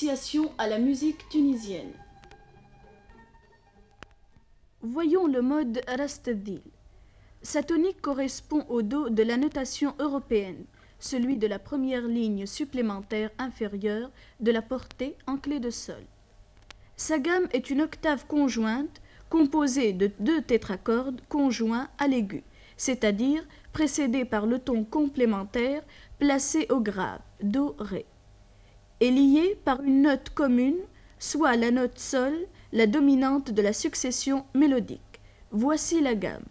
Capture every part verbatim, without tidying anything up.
Initiation à la musique tunisienne. Voyons le mode Rast-Dil. Sa tonique correspond au Do de la notation européenne, celui de la première ligne supplémentaire inférieure de la portée en clé de sol. Sa gamme est une octave conjointe composée de deux tétracordes conjoints à l'aigu, c'est-à-dire précédés par le ton complémentaire placé au grave, Do, Ré, et lié par une note commune, soit la note Sol, la dominante de la succession mélodique. Voici la gamme.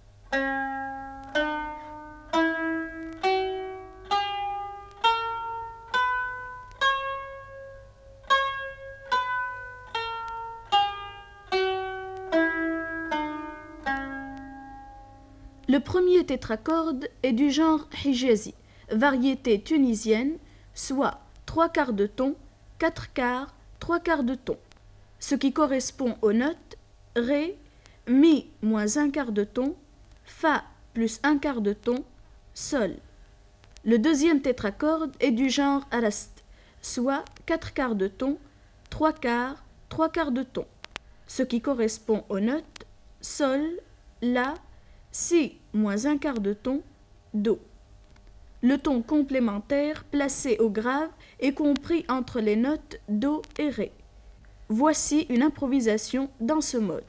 Le premier tétracorde est du genre hijazi, variété tunisienne, soit trois quarts de ton, quatre quarts, trois quarts de ton, ce qui correspond aux notes Ré, Mi moins un quart de ton, Fa plus un quart de ton, Sol. Le deuxième tétracorde est du genre Arast, soit quatre quarts de ton, trois quarts, trois quarts de ton, ce qui correspond aux notes Sol, La, Si moins un quart de ton, Do. Le ton complémentaire placé au grave est compris entre les notes Do et Ré. Voici une improvisation dans ce mode.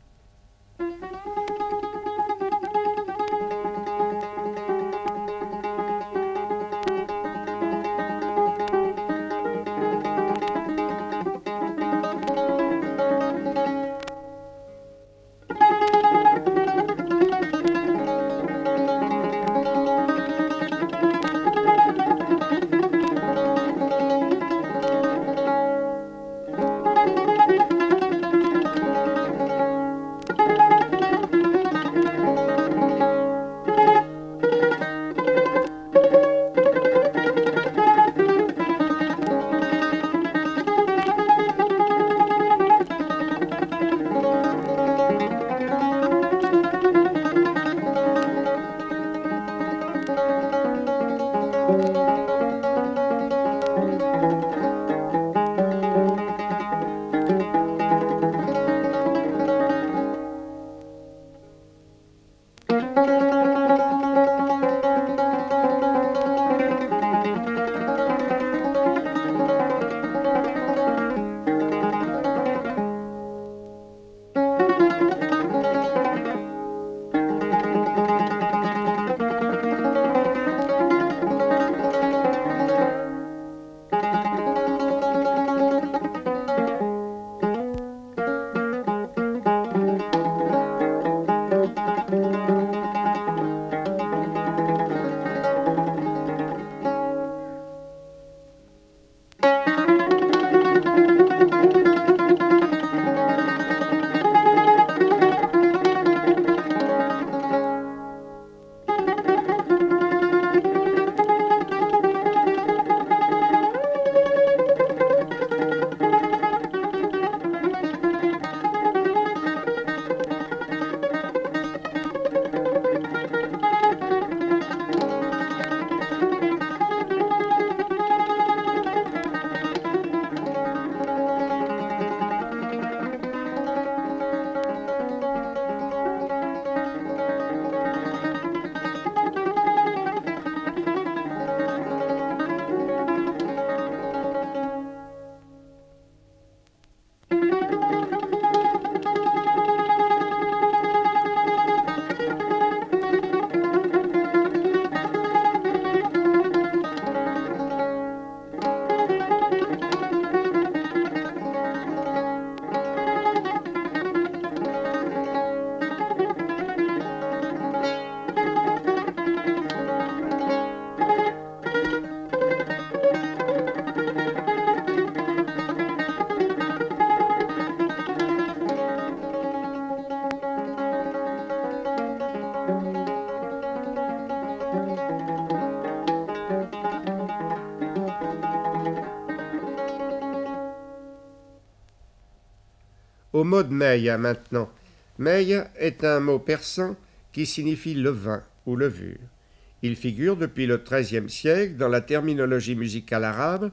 Au mode meya maintenant. Meya est un mot persan qui signifie levain ou levure. Il figure depuis le treizième siècle dans la terminologie musicale arabe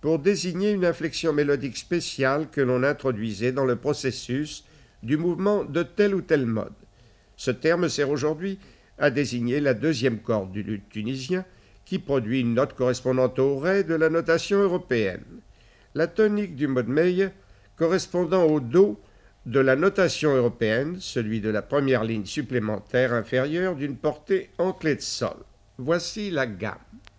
pour désigner une inflexion mélodique spéciale que l'on introduisait dans le processus du mouvement de tel ou tel mode. Ce terme sert aujourd'hui à désigner la deuxième corde du luth tunisien qui produit une note correspondante au ré de la notation européenne. La tonique du mode Meille correspondant au do de la notation européenne, celui de la première ligne supplémentaire inférieure d'une portée en clé de sol. Voici la gamme.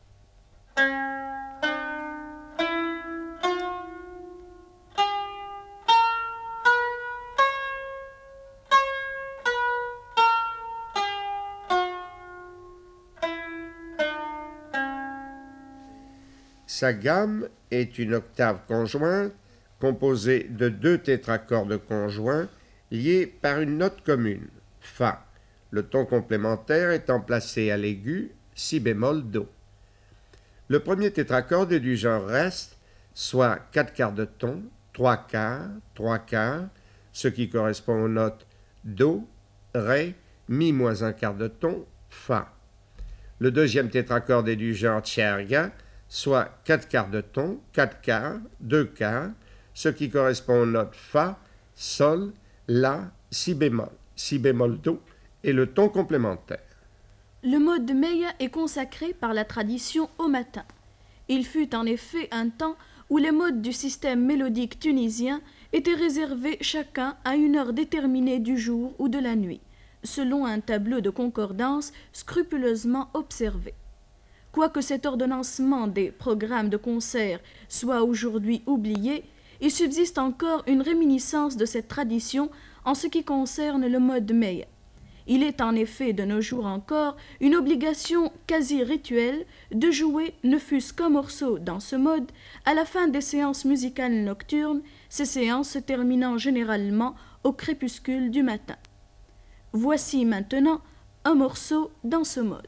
Sa gamme est une octave conjointe composée de deux tétracordes conjoints liés par une note commune, Fa, le ton complémentaire étant placé à l'aigu, Si bémol, Do. Le premier tétracorde est du genre reste, soit quatre quarts de ton, trois quarts, trois quarts, ce qui correspond aux notes Do, Ré, Mi moins un quart de ton, Fa. Le deuxième tétracorde est du genre tierga, soit quatre quarts de ton, quatre quarts, deux quarts, ce qui correspond aux notes Fa, Sol, La, Si bémol, Si bémol, Do et le ton complémentaire. Le mode Meille est consacré par la tradition au matin. Il fut en effet un temps où les modes du système mélodique tunisien étaient réservés chacun à une heure déterminée du jour ou de la nuit, selon un tableau de concordance scrupuleusement observé. Quoique cet ordonnancement des programmes de concert soit aujourd'hui oublié, il subsiste encore une réminiscence de cette tradition en ce qui concerne le mode Meille. Il est en effet de nos jours encore une obligation quasi rituelle de jouer ne fût-ce qu'un morceau dans ce mode à la fin des séances musicales nocturnes, ces séances se terminant généralement au crépuscule du matin. Voici maintenant un morceau dans ce mode.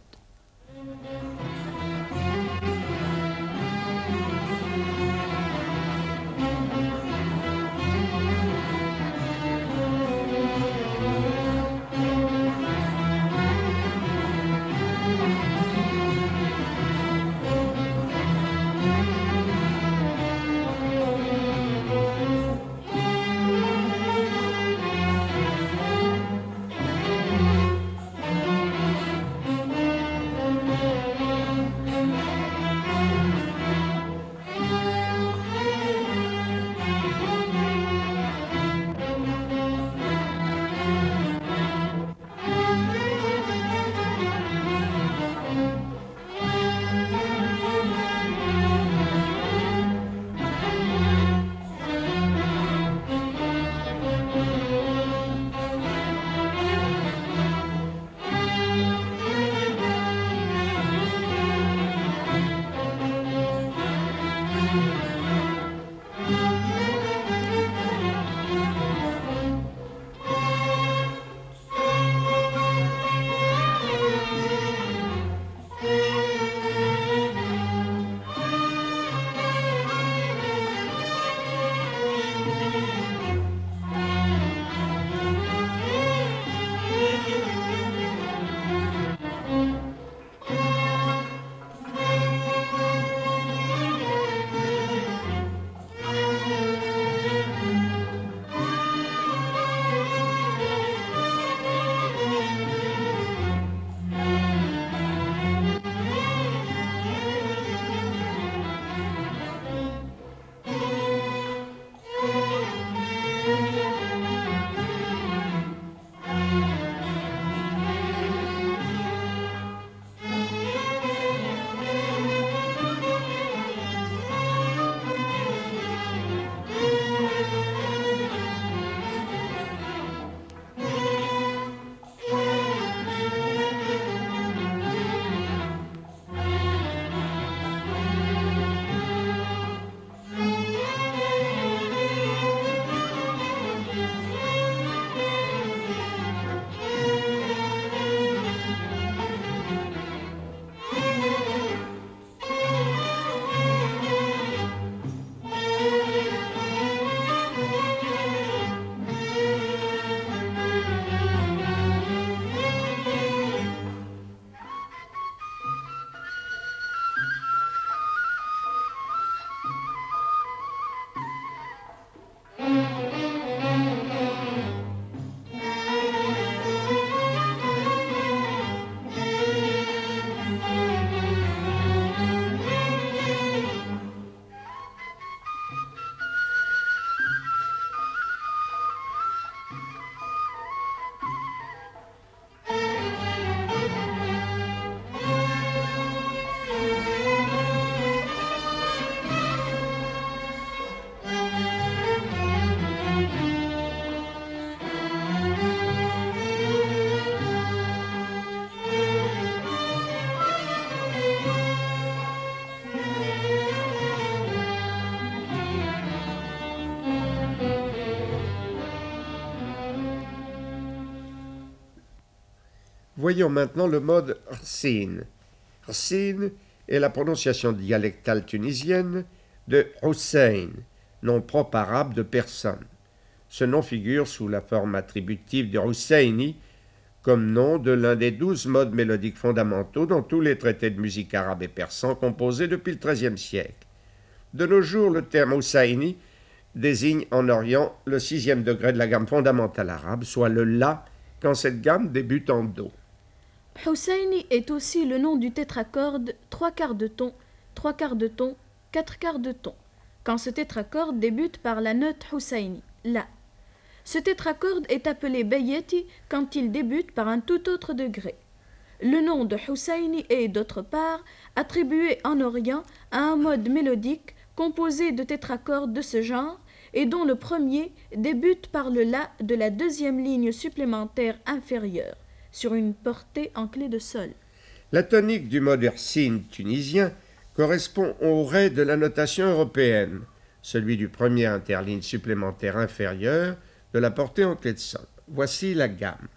Voyons maintenant le mode rsin. Rsin est la prononciation dialectale tunisienne de Hussein, nom propre arabe de personne. Ce nom figure sous la forme attributive de Husseini, comme nom de l'un des douze modes mélodiques fondamentaux dans tous les traités de musique arabe et persan composés depuis le treizième siècle. De nos jours, le terme Husseini désigne en Orient le sixième degré de la gamme fondamentale arabe, soit le La, quand cette gamme débute en Do. Husseini est aussi le nom du tétracorde trois quarts de ton, trois quarts de ton, quatre quarts de ton, quand ce tétracorde débute par la note Husseini, La. Ce tétracorde est appelé Beyeti quand il débute par un tout autre degré. Le nom de Husseini est, d'autre part, attribué en Orient à un mode mélodique composé de tétraccordes de ce genre et dont le premier débute par le La de la deuxième ligne supplémentaire inférieure, sur une portée en clé de sol. La tonique du mode rsin tunisien correspond au Ré de la notation européenne, celui du premier interligne supplémentaire inférieur de la portée en clé de sol. Voici la gamme.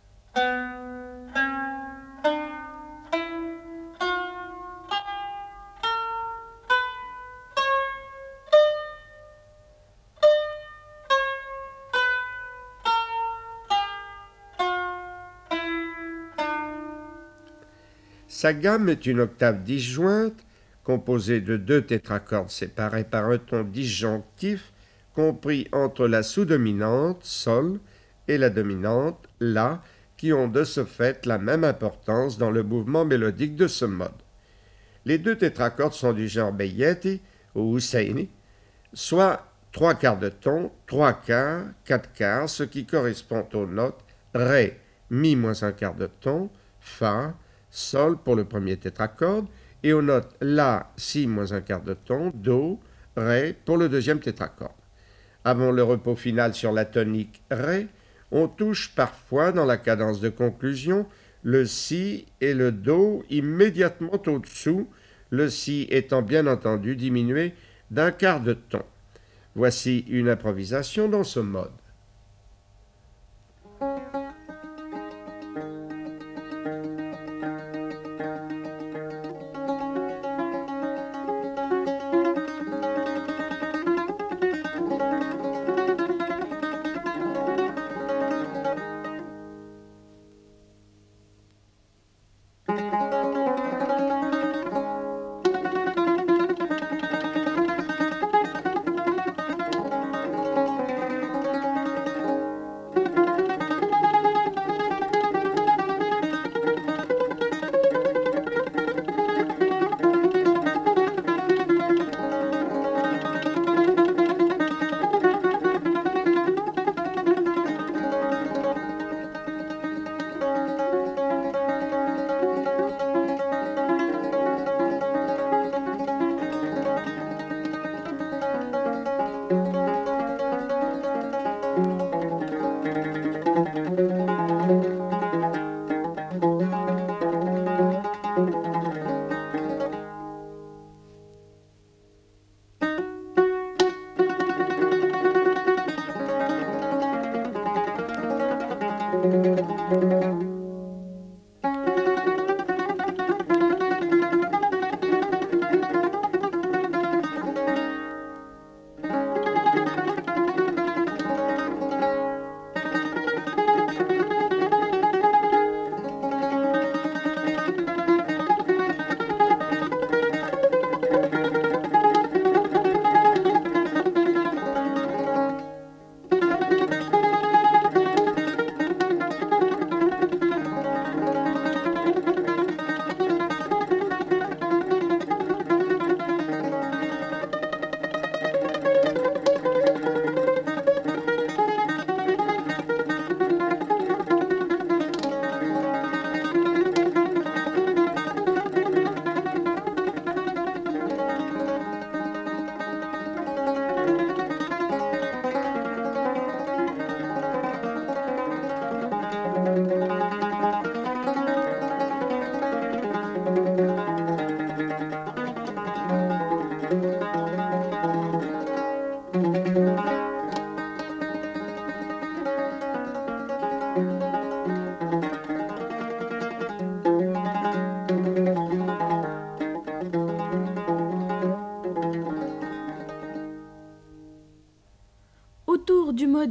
Sa gamme est une octave disjointe composée de deux tétracordes séparés par un ton disjonctif compris entre la sous-dominante, Sol, et la dominante, La, qui ont de ce fait la même importance dans le mouvement mélodique de ce mode. Les deux tétracordes sont du genre Beyeti ou Husseini, soit trois quarts de ton, trois quarts, quatre quarts, ce qui correspond aux notes Ré, Mi moins un quart de ton, Fa, Sol pour le premier tétracorde, et aux notes La, Si moins un quart de ton, Do, Ré pour le deuxième tétracorde. Avant le repos final sur la tonique Ré, on touche parfois dans la cadence de conclusion le Si et le Do immédiatement au-dessous, le Si étant bien entendu diminué d'un quart de ton. Voici une improvisation dans ce mode.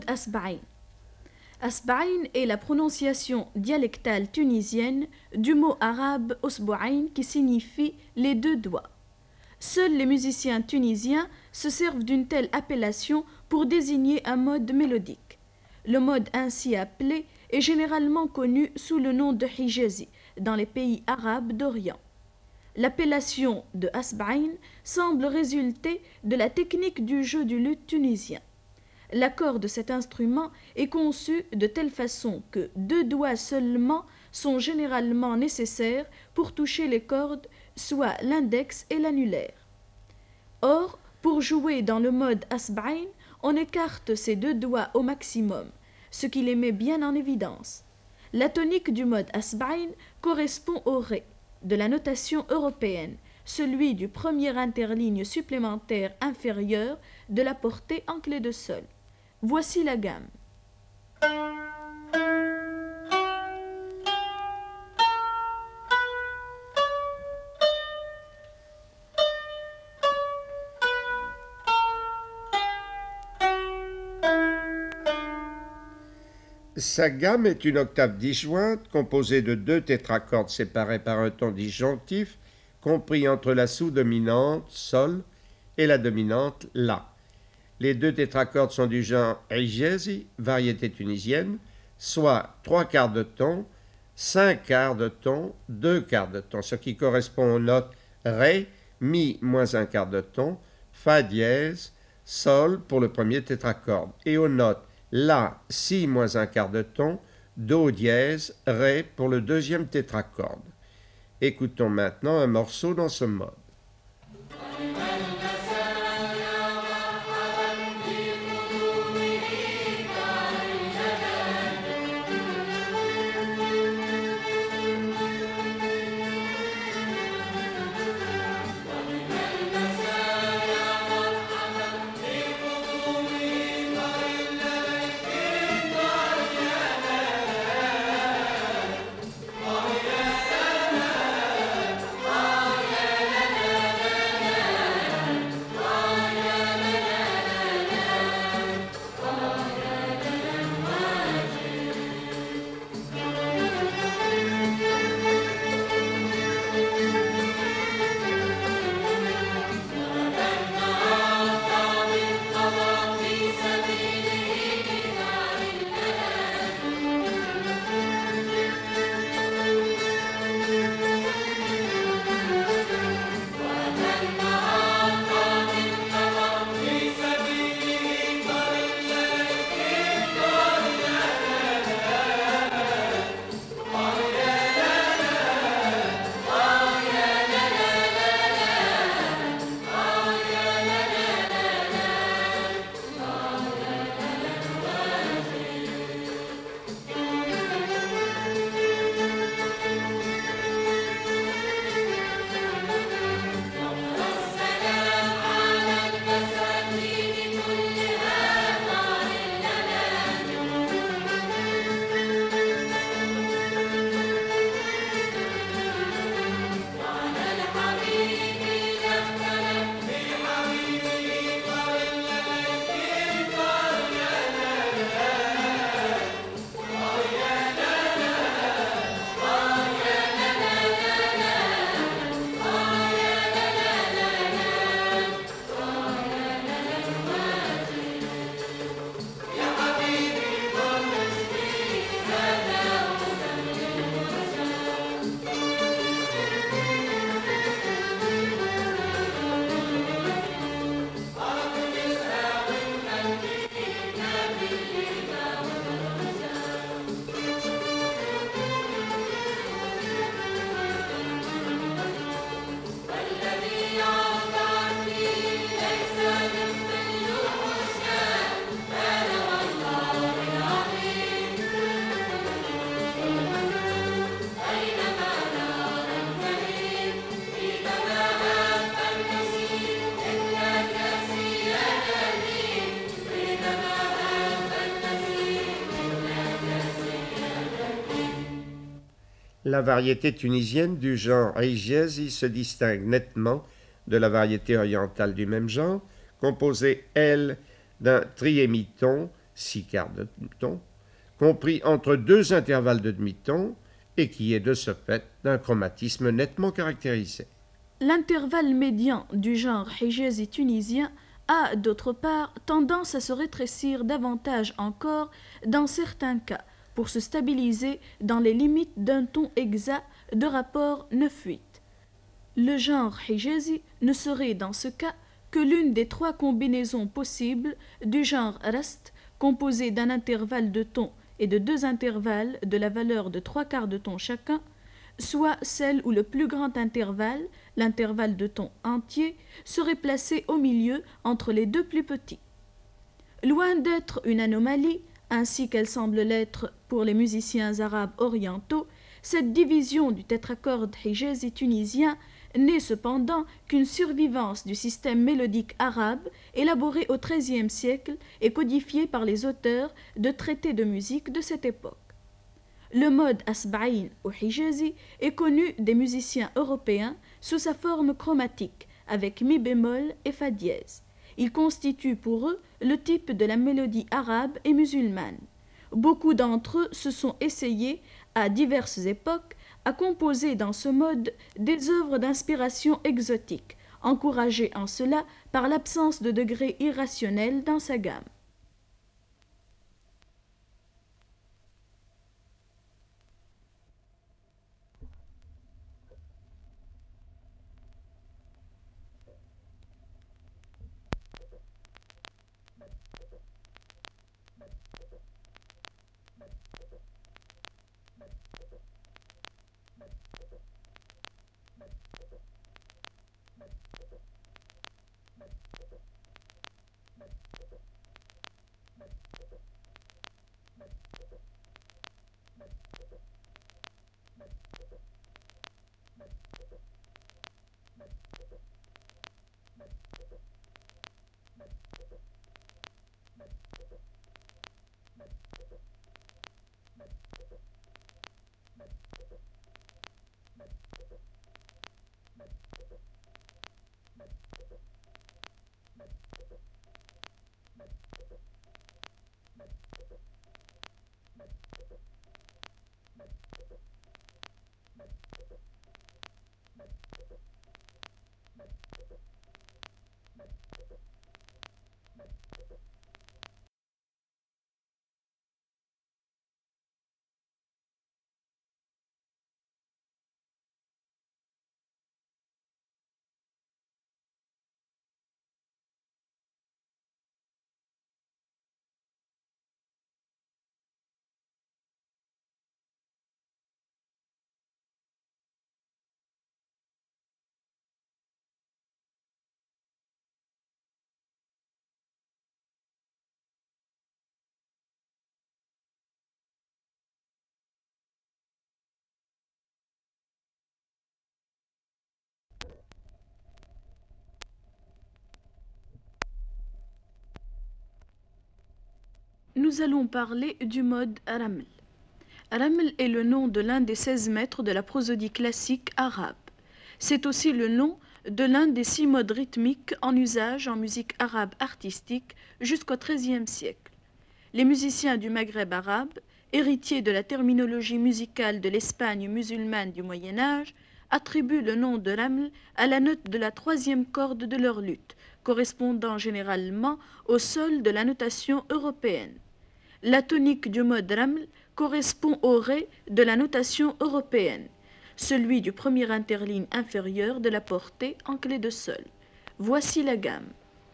Asba'in. Asba'in est la prononciation dialectale tunisienne du mot arabe Usbu'ain qui signifie les deux doigts. Seuls les musiciens tunisiens se servent d'une telle appellation pour désigner un mode mélodique. Le mode ainsi appelé est généralement connu sous le nom de Hijazi dans les pays arabes d'Orient. L'appellation de Asba'in semble résulter de la technique du jeu du luth tunisien. L'accord de cet instrument est conçu de telle façon que deux doigts seulement sont généralement nécessaires pour toucher les cordes, soit l'index et l'annulaire. Or, pour jouer dans le mode Asba'in, on écarte ces deux doigts au maximum, ce qui les met bien en évidence. La tonique du mode Asba'in correspond au Ré de la notation européenne, celui du premier interligne supplémentaire inférieur de la portée en clé de sol. Voici la gamme. Sa gamme est une octave disjointe composée de deux tétracordes séparés par un ton disjonctif compris entre la sous-dominante Sol et la dominante La. Les deux tétracordes sont du genre Hijazi, variété tunisienne, soit trois quarts de ton, cinq quarts de ton, deux quarts de ton, ce qui correspond aux notes Ré, Mi moins un quart de ton, Fa dièse, Sol pour le premier tétracorde, et aux notes La, Si moins un quart de ton, Do dièse, Ré pour le deuxième tétracorde. Écoutons maintenant un morceau dans ce mode. La variété tunisienne du genre Hijazi se distingue nettement de la variété orientale du même genre, composée, elle, d'un triémiton six quarts de ton, compris entre deux intervalles de demi-ton et qui est de ce fait d'un chromatisme nettement caractérisé. L'intervalle médian du genre hijazi tunisien a, d'autre part, tendance à se rétrécir davantage encore dans certains cas, pour se stabiliser dans les limites d'un ton exact de rapport neuf huit. Le genre hijazi ne serait dans ce cas que l'une des trois combinaisons possibles du genre rast, composé d'un intervalle de ton et de deux intervalles de la valeur de trois quarts de ton chacun, soit celle où le plus grand intervalle, l'intervalle de ton entier, serait placé au milieu entre les deux plus petits. Loin d'être une anomalie, ainsi qu'elle semble l'être pour les musiciens arabes orientaux, cette division du tétracorde hijazi tunisien n'est cependant qu'une survivance du système mélodique arabe élaboré au treizième siècle et codifié par les auteurs de traités de musique de cette époque. Le mode asba'in ou hijazi est connu des musiciens européens sous sa forme chromatique, avec mi bémol et fa dièse. Il constitue pour eux le type de la mélodie arabe et musulmane. Beaucoup d'entre eux se sont essayés, à diverses époques, à composer dans ce mode des œuvres d'inspiration exotique, encouragées en cela par l'absence de degré irrationnel dans sa gamme. Nous allons parler du mode raml. Raml est le nom de l'un des seize maîtres de la prosodie classique arabe. C'est aussi le nom de l'un des six modes rythmiques en usage en musique arabe artistique jusqu'au treizième siècle. Les musiciens du Maghreb arabe, héritiers de la terminologie musicale de l'Espagne musulmane du Moyen Âge, attribuent le nom de raml à la note de la troisième corde de leur luth, correspondant généralement au sol de la notation européenne. La tonique du mode raml correspond au ré de la notation européenne, celui du premier interligne inférieur de la portée en clé de sol. Voici la gamme.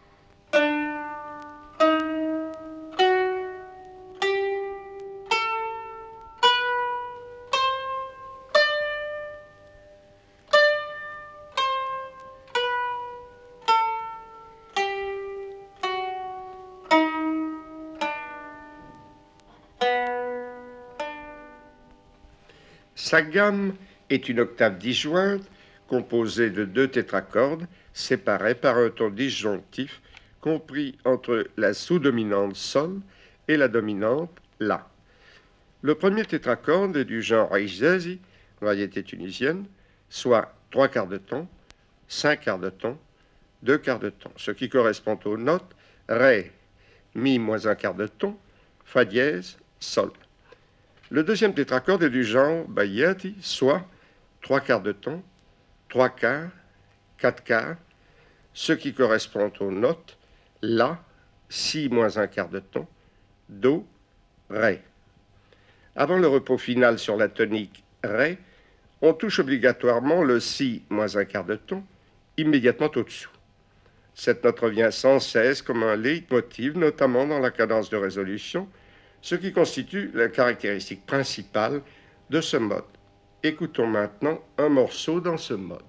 Sa gamme est une octave disjointe composée de deux tétracordes séparés par un ton disjonctif compris entre la sous-dominante sol et la dominante la. Le premier tétracorde est du genre hijazi, variété tunisienne, soit trois quarts de ton, cinq quarts de ton, deux quarts de ton, ce qui correspond aux notes ré, mi moins un quart de ton, fa dièse, sol. Le deuxième tétracorde est du genre bagliati, soit trois quarts de ton, trois quarts, quatre quarts, ce qui correspond aux notes la, si moins un quart de ton, do, ré. Avant le repos final sur la tonique ré, on touche obligatoirement le si moins un quart de ton immédiatement au-dessous. Cette note revient sans cesse comme un leitmotiv, notamment dans la cadence de résolution, ce qui constitue la caractéristique principale de ce mode. Écoutons maintenant un morceau dans ce mode.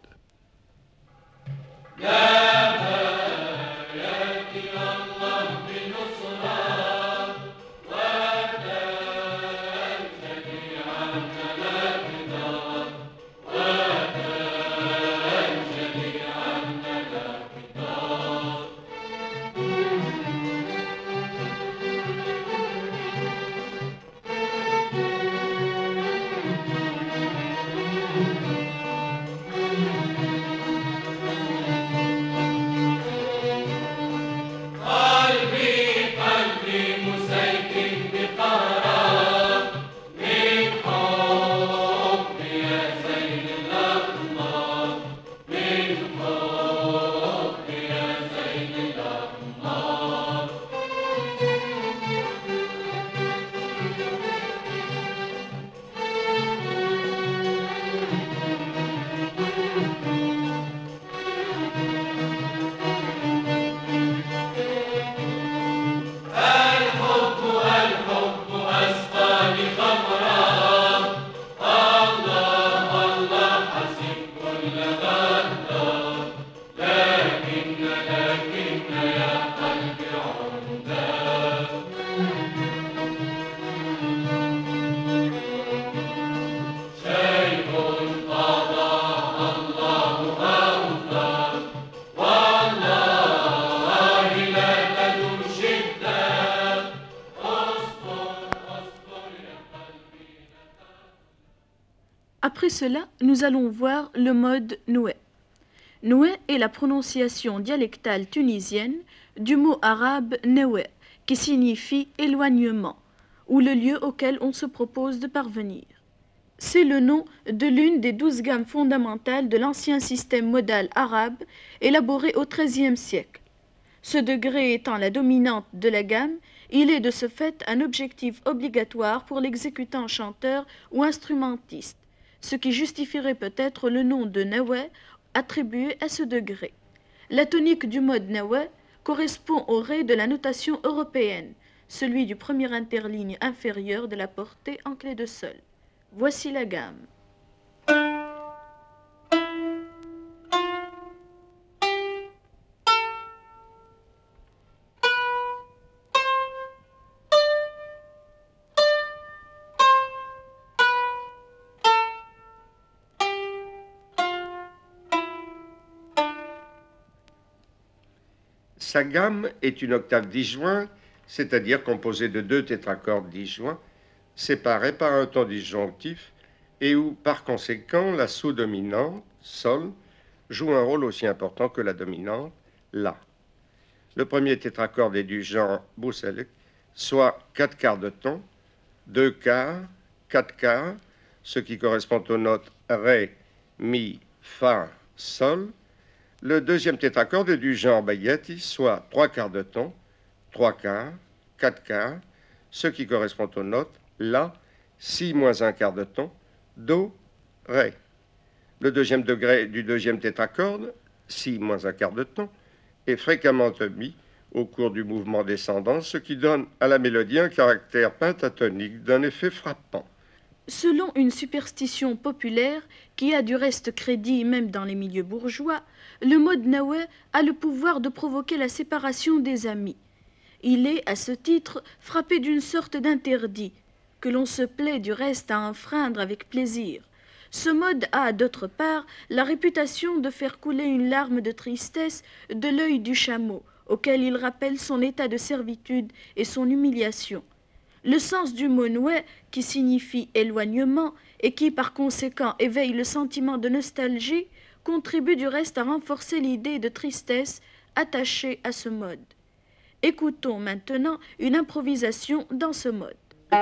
Après cela, nous allons voir le mode noué. Noué est la prononciation dialectale tunisienne du mot arabe noué, qui signifie éloignement, ou le lieu auquel on se propose de parvenir. C'est le nom de l'une des douze gammes fondamentales de l'ancien système modal arabe élaboré au treizième siècle. Ce degré étant la dominante de la gamme, il est de ce fait un objectif obligatoire pour l'exécutant chanteur ou instrumentiste, ce qui justifierait peut-être le nom de nawé attribué à ce degré. La tonique du mode nawé correspond au ré de la notation européenne, celui du premier interligne inférieur de la portée en clé de sol. Voici la gamme. Sa gamme est une octave disjointe, c'est-à-dire composée de deux tétracordes disjoints, séparés par un ton disjonctif, et où, par conséquent, la sous-dominante, sol, joue un rôle aussi important que la dominante, la. Le premier tétracorde est du genre Bousselek, soit quatre quarts de ton, deux quarts, quatre quarts, ce qui correspond aux notes ré, mi, fa, sol. Le deuxième tétracorde est du genre bagliati, soit trois quarts de ton, trois quarts, quatre quarts, ce qui correspond aux notes la, si moins un quart de ton, do, ré. Le deuxième degré du deuxième tétracorde, si moins un quart de ton, est fréquemment omis au cours du mouvement descendant, ce qui donne à la mélodie un caractère pentatonique d'un effet frappant. Selon une superstition populaire, qui a du reste crédit même dans les milieux bourgeois, le mode nawé a le pouvoir de provoquer la séparation des amis. Il est, à ce titre, frappé d'une sorte d'interdit, que l'on se plaît du reste à enfreindre avec plaisir. Ce mode a, d'autre part, la réputation de faire couler une larme de tristesse de l'œil du chameau, auquel il rappelle son état de servitude et son humiliation. Le sens du mot noué, qui signifie éloignement et qui par conséquent éveille le sentiment de nostalgie, contribue du reste à renforcer l'idée de tristesse attachée à ce mode. Écoutons maintenant une improvisation dans ce mode.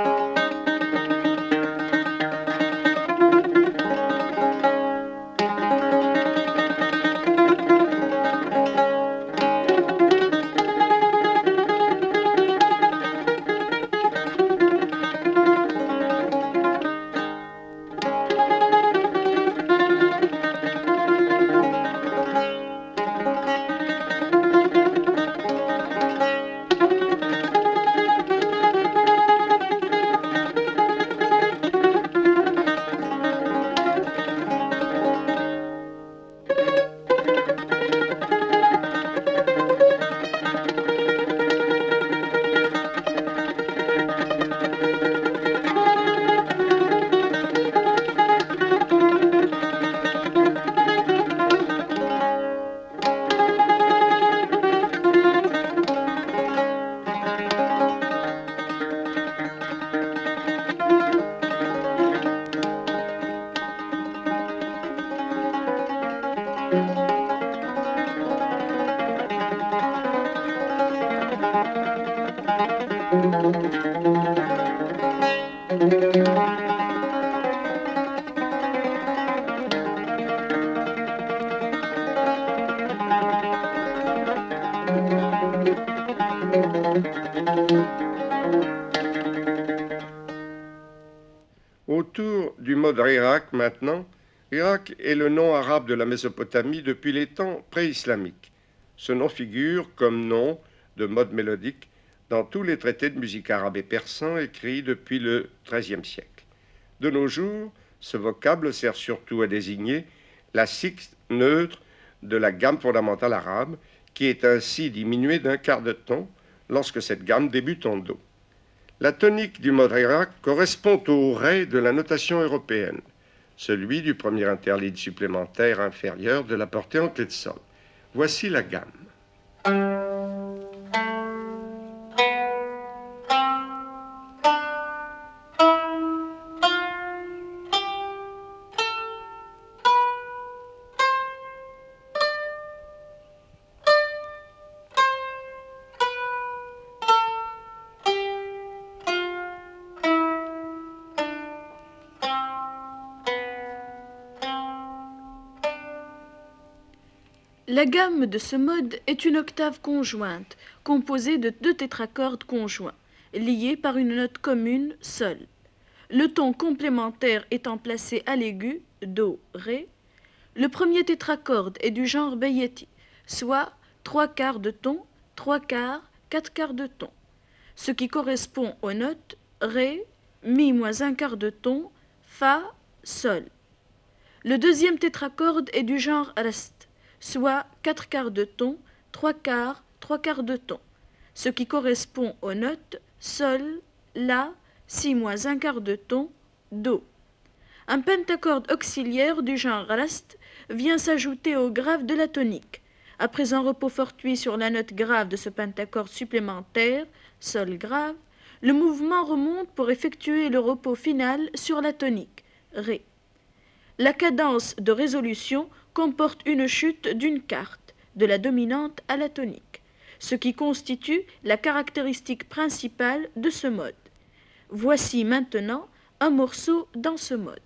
Autour du mode Irak maintenant, Irak est le nom arabe de la Mésopotamie depuis les temps pré-islamiques. Ce nom figure comme nom de mode mélodique dans tous les traités de musique arabe et persan écrits depuis le treizième siècle. De nos jours, ce vocable sert surtout à désigner la sixte neutre de la gamme fondamentale arabe, qui est ainsi diminuée d'un quart de ton lorsque cette gamme débute en Do. La tonique du mode Irak correspond au ré de la notation européenne, celui du premier interlude supplémentaire inférieur de la portée en clé de sol. Voici la gamme. La gamme de ce mode est une octave conjointe, composée de deux tétracordes conjoints, liés par une note commune Sol. Le ton complémentaire étant placé à l'aigu, Do, Ré. Le premier tétracorde est du genre Beyetti, soit trois quarts de ton, trois quarts, quatre quarts de ton, ce qui correspond aux notes Ré, Mi moins un quart de ton, Fa, Sol. Le deuxième tétracorde est du genre Rast, soit quatre quarts de ton, trois quarts, trois quarts de ton, ce qui correspond aux notes Sol, La, Si moins un quart de ton, Do. Un pentacorde auxiliaire du genre Rast vient s'ajouter au grave de la tonique. Après un repos fortuit sur la note grave de ce pentacorde supplémentaire, Sol grave, le mouvement remonte pour effectuer le repos final sur la tonique, Ré. La cadence de résolution comporte une chute d'une quarte, de la dominante à la tonique, ce qui constitue la caractéristique principale de ce mode. Voici maintenant un morceau dans ce mode.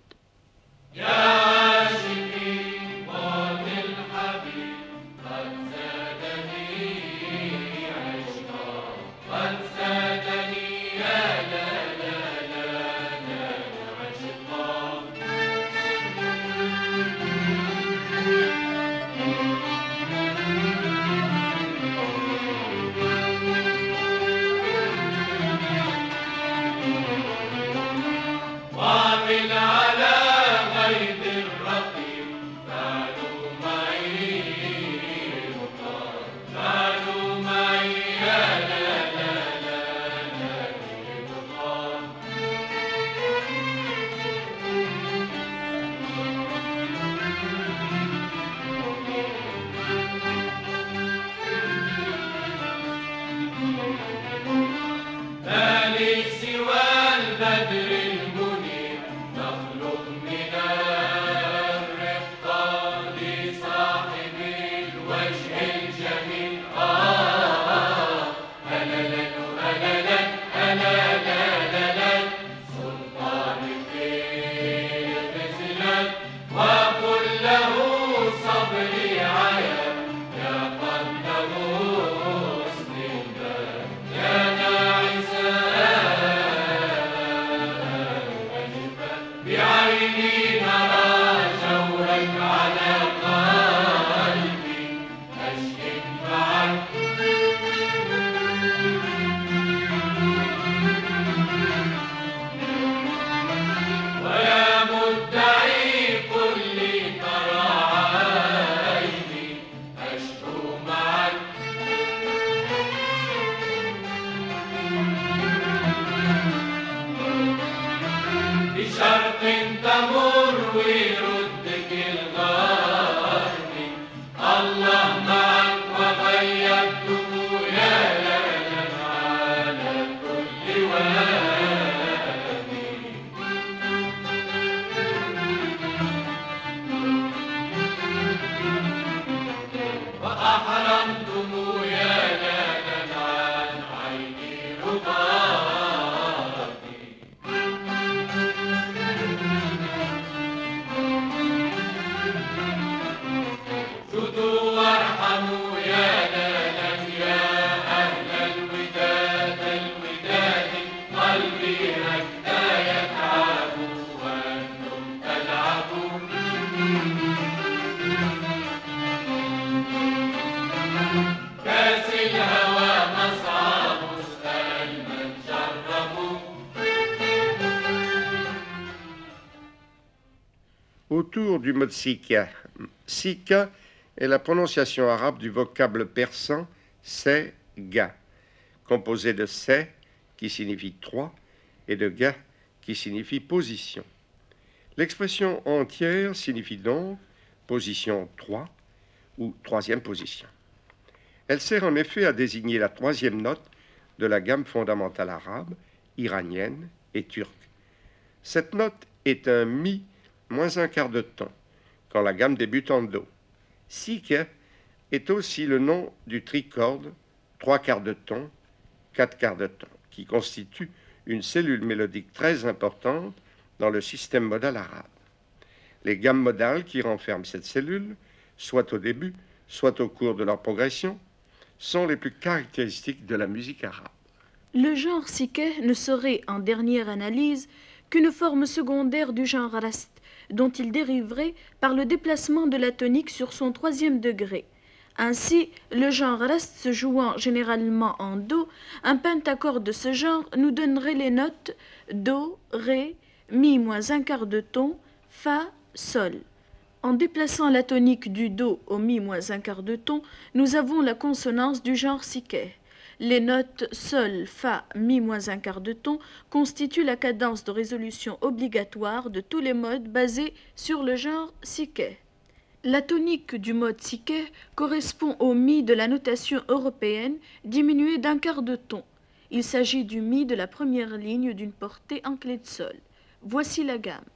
Autour du mot sika. Sika est la prononciation arabe du vocable persan c'est ga, composé de c'est qui signifie trois et de ga qui signifie position. L'expression entière signifie donc position trois ou troisième position. Elle sert en effet à désigner la troisième note de la gamme fondamentale arabe, iranienne et turque. Cette note est un mi moins un quart de ton, quand la gamme débute en do. Sika est aussi le nom du tricorde, trois quarts de ton, quatre quarts de ton, qui constitue une cellule mélodique très importante dans le système modal arabe. Les gammes modales qui renferment cette cellule, soit au début, soit au cours de leur progression, sont les plus caractéristiques de la musique arabe. Le genre sikeh ne serait, en dernière analyse, qu'une forme secondaire du genre rast, dont il dériverait par le déplacement de la tonique sur son troisième degré. Ainsi, le genre rast se jouant généralement en do, un pentacorde de ce genre nous donnerait les notes do, ré, mi moins un quart de ton, fa, sol. En déplaçant la tonique du do au mi moins un quart de ton, nous avons la consonance du genre sikeh. Les notes sol, fa, mi moins un quart de ton constituent la cadence de résolution obligatoire de tous les modes basés sur le genre sikeh. La tonique du mode sikeh correspond au mi de la notation européenne diminuée d'un quart de ton. Il s'agit du mi de la première ligne d'une portée en clé de sol. Voici la gamme.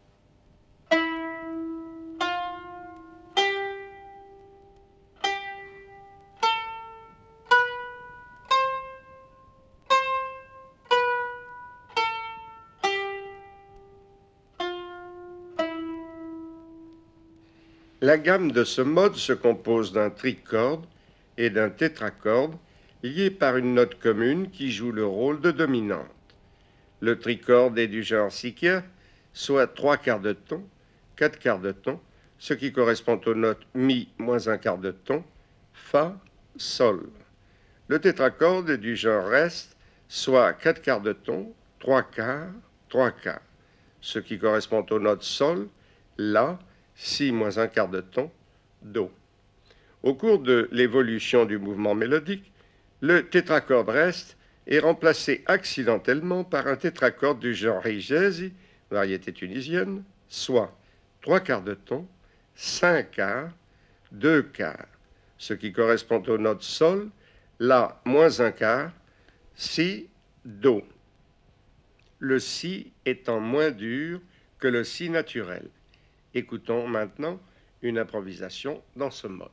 La gamme de ce mode se compose d'un tricorde et d'un tétracorde liés par une note commune qui joue le rôle de dominante. Le tricorde est du genre sikeh, soit trois quarts de ton, quatre quarts de ton, ce qui correspond aux notes mi moins un quart de ton, fa, sol. Le tétracorde est du genre rest, soit quatre quarts de ton, trois quarts, trois quarts, ce qui correspond aux notes sol, la, si moins un quart de ton, do. Au cours de l'évolution du mouvement mélodique, le tétracorde reste est remplacé accidentellement par un tétracorde du genre hijezi, variété tunisienne, soit trois quarts de ton, cinq quarts, deux quarts, ce qui correspond aux notes sol, la moins un quart, si, do. Le si étant moins dur que le si naturel. Écoutons maintenant une improvisation dans ce mode.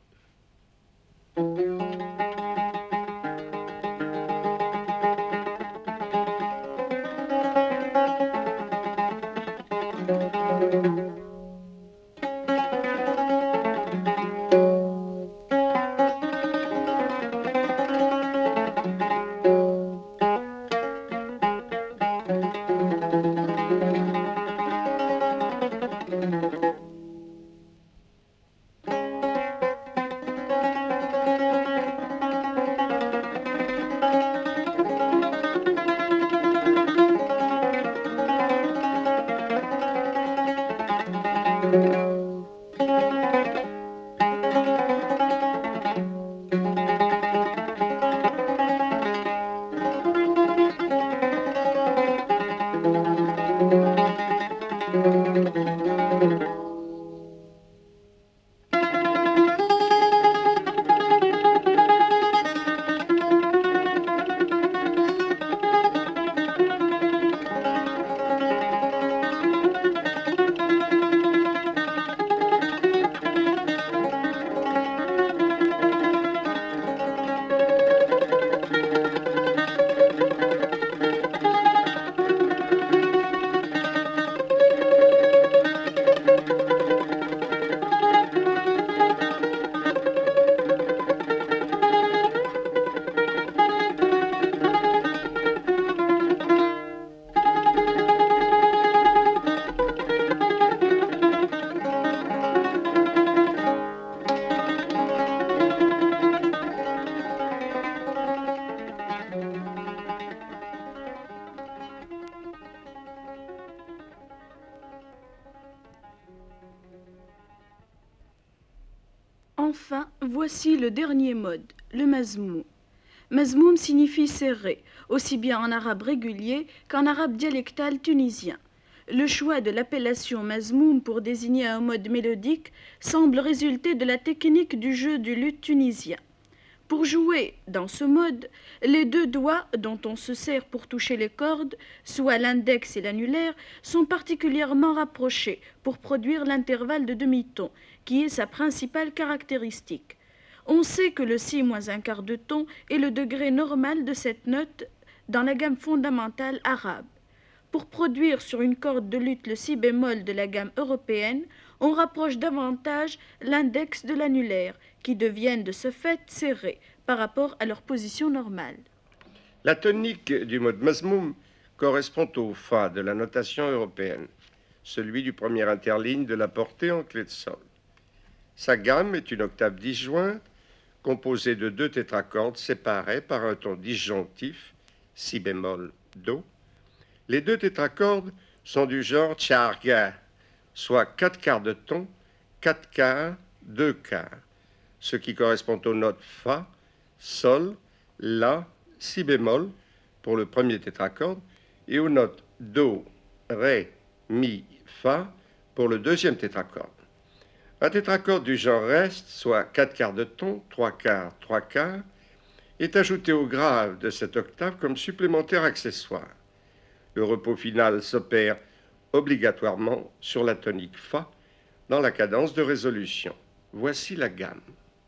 Enfin, voici le dernier mode, le mazmoum. Mazmoum signifie serré, aussi bien en arabe régulier qu'en arabe dialectal tunisien. Le choix de l'appellation mazmoum pour désigner un mode mélodique semble résulter de la technique du jeu du luth tunisien. Pour jouer dans ce mode, les deux doigts dont on se sert pour toucher les cordes, soit l'index et l'annulaire, sont particulièrement rapprochés pour produire l'intervalle de demi-ton, qui est sa principale caractéristique. On sait que le si moins un quart de ton est le degré normal de cette note dans la gamme fondamentale arabe. Pour produire sur une corde de luth le si bémol de la gamme européenne, on rapproche davantage l'index de l'annulaire, qui deviennent de ce fait serrés par rapport à leur position normale. La tonique du mode mazmoum correspond au fa de la notation européenne, celui du premier interligne de la portée en clé de sol. Sa gamme est une octave disjointe composée de deux tétracordes séparés par un ton disjonctif, si bémol, do. Les deux tétracordes sont du genre tcharga, soit quatre quarts de ton, quatre quarts, deux quarts, ce qui correspond aux notes fa, sol, la, si bémol pour le premier tétracorde et aux notes do, ré, mi, fa pour le deuxième tétracorde. Un tétracorde du genre reste, soit quatre quarts de ton, trois quarts, trois quarts, est ajouté au grave de cette octave comme supplémentaire accessoire. Le repos final s'opère obligatoirement sur la tonique fa dans la cadence de résolution. Voici la gamme.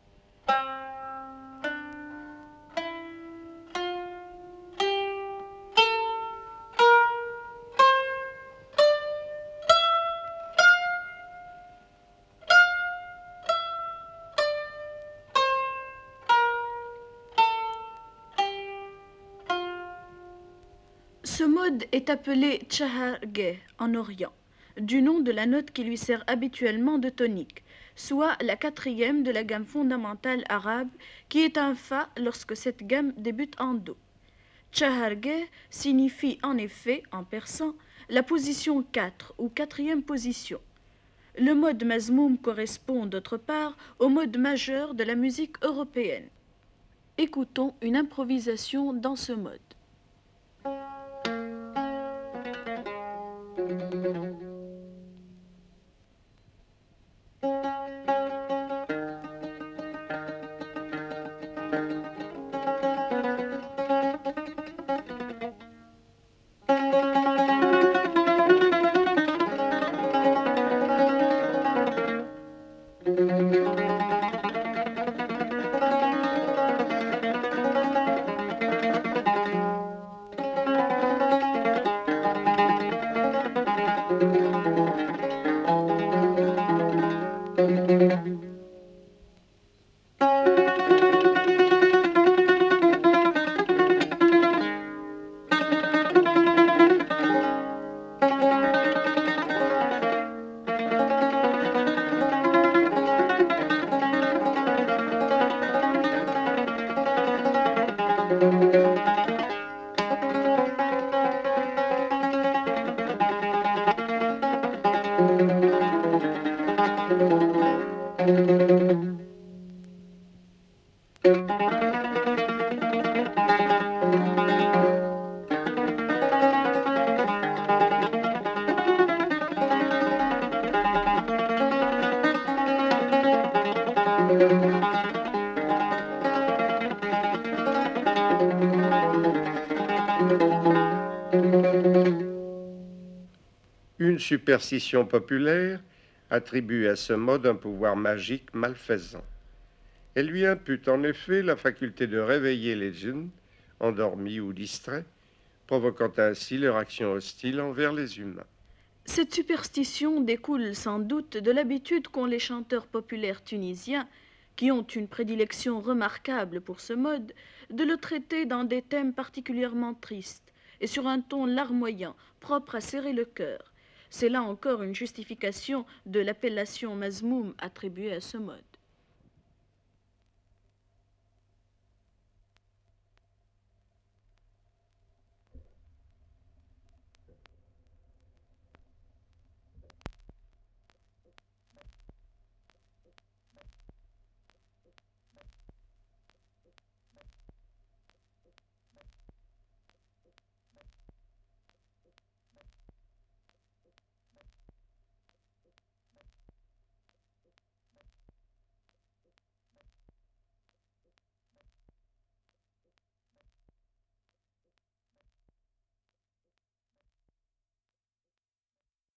Ce mode est appelé tchahargeh en Orient, du nom de la note qui lui sert habituellement de tonique, soit la quatrième de la gamme fondamentale arabe, qui est un fa lorsque cette gamme débute en do. Tchahargeh signifie en effet, en persan, la position quatre ou quatrième position. Le mode mazmoum correspond d'autre part au mode majeur de la musique européenne. Écoutons une improvisation dans ce mode. Une superstition populaire attribue à ce mode un pouvoir magique malfaisant. Elle lui impute en effet la faculté de réveiller les djinns, endormis ou distraits, provoquant ainsi leur action hostile envers les humains. Cette superstition découle sans doute de l'habitude qu'ont les chanteurs populaires tunisiens, qui ont une prédilection remarquable pour ce mode, de le traiter dans des thèmes particulièrement tristes et sur un ton larmoyant, propre à serrer le cœur. C'est là encore une justification de l'appellation mazmoum attribuée à ce mode.